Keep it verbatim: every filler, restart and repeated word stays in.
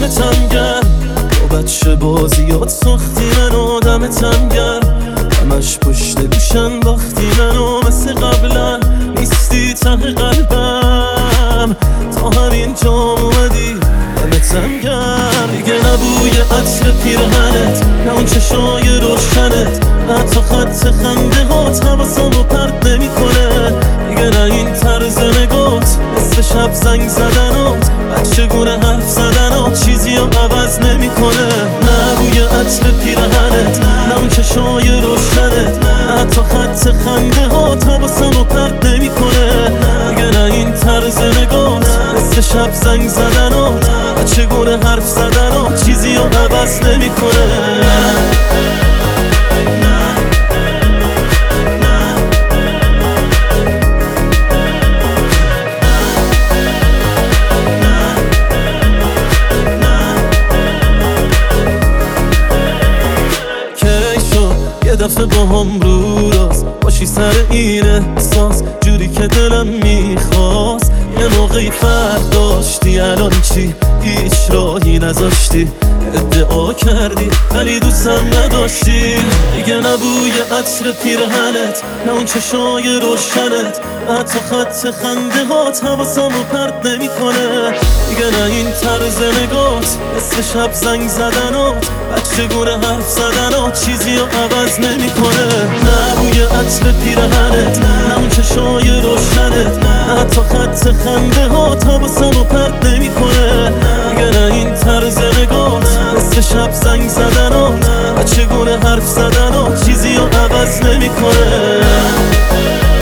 دمتم گرم، با بچه بازیات ساختی منو دمتم گرم. همش پشت گوشم باختی منو مثل قبلا نیستی ته قلبم، تا همین جام اومدی دمتم گرم. دیگه نبوی عطر پیرهنت، نه اون چشای روشنت، نه حتی خط خنده هات حواسمو پرت نمیکنه. دیگه نه این طرز نگات، مثل شب زنگ زدنات، بچه گونه حرف زدنات چیزی رو عوض نمیکنه. نه بوی عطر پیرهنت، نه اون چشای روشنت، نه حتی خط خنده هات حواسمو پرت نمیکنه. دیگه نه این طرز نگات، مثل شب زنگ زدنات، بچه گونه حرف زدنات چیزی رو عوض نمیکنه. یه دفعه با هم رو راست باشی سر این احساس، جوری که دلم میخواست. یه موقعی فرق داشتی، الان چی؟ هیچ راهی نذاشتی، ادعا کردی ولی دوستم نداشتی. دیگه نبوی عطر پیرهنت، نه اون چشای روشنت، نه حتی خط خنده هات حواسمو پرت نمیکنه. دیگه نه این طرز نگات، مثل شب زنگ زدنات، بچه گونه حرف زدنات چیزی رو عوض نمیکنه. نه بوی عطر پیرهنت، نه اون چشای روشنت، نه حتی خط خنده هات حواسمو پرت نمیکنه. دیگه نه این طرز نگات، مثل شب زنگ زدنات، بچه گونه حرف زدنات چیزی رو عوض نمیکنه.